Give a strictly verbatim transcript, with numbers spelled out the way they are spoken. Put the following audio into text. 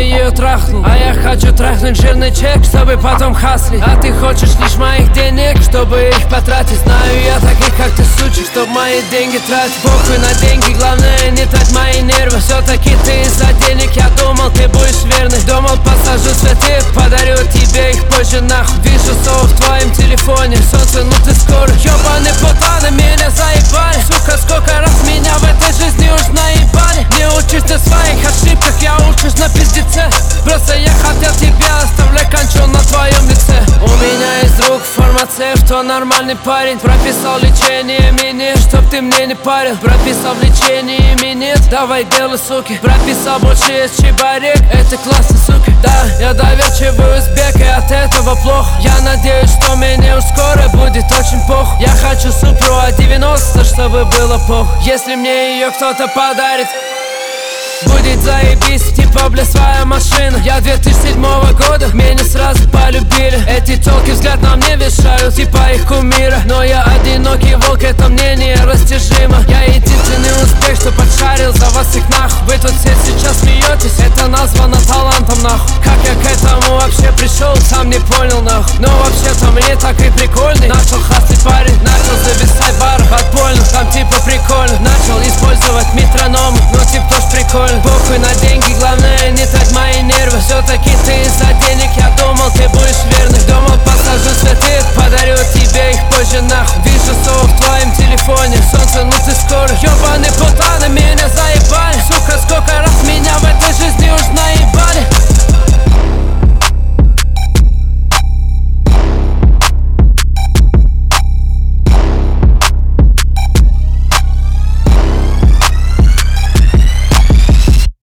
ее трахнул. А я хочу трахнуть жирный чек, чтобы потом хаслить. А ты хочешь лишь моих денег, чтобы их потратить. Знаю я таких, как ты, сучек, чтоб мои деньги тратить. Похуй на деньги, главное не трать мои нервы. Все-таки ты из-за денег, я думал, ты будешь верный. Думал, посажу цветы, подарю тебе их позже нахуй. Вижу сон в твоем телефоне, солнце, ну ты скоро. Ёбаный путаны, меня заебали. Сука, сколько раз меня в этой жизни уж наебали. Не учусь на своих ошибках, я учусь на пиздеце. Просто я хотел тебя, оставляй кончу на твоем лице. У меня есть друг фармацевт, он нормальный парень. Прописал лечение мне, чтоб ты мне не парил. Прописал лечение мне, давай делай, суки. Прописал больше есть чебарек, это классно, сука. Да, я доверчивый узбек, и от этого плохо. Я надеюсь, что мне уж скоро будет очень плохо. Я хочу Супру А девяносто, чтобы было плохо. Если мне ее кто-то подарит, будет заебись, типа, бля, своя машина. Я две тысячи седьмого года, меня сразу полюбили. Эти толки взгляд на мне вешают, типа их кумира. Но я одинокий волк, это мнение растяжимо. Я единственный успех, что подшарил за вас их нахуй. Вы тут все сейчас смеетесь, это названо талантом нахуй. Как я к этому вообще пришел, сам не понял нахуй. Но вообще-то мне так и прикольный. Начал хастить парень, начал зависать в барах отпольных. Там типа прикольно, начал использовать метрономы. Ну типа тоже прикольно. Похуй на деньги, главное не трать мои нервы. Все-таки ты из-за денег, я думал, ты будешь верный. Думал, посажу цветы, подарю тебе их позже нахуй. Вижу сон в твоем телефоне, солнце, ну ты скоро.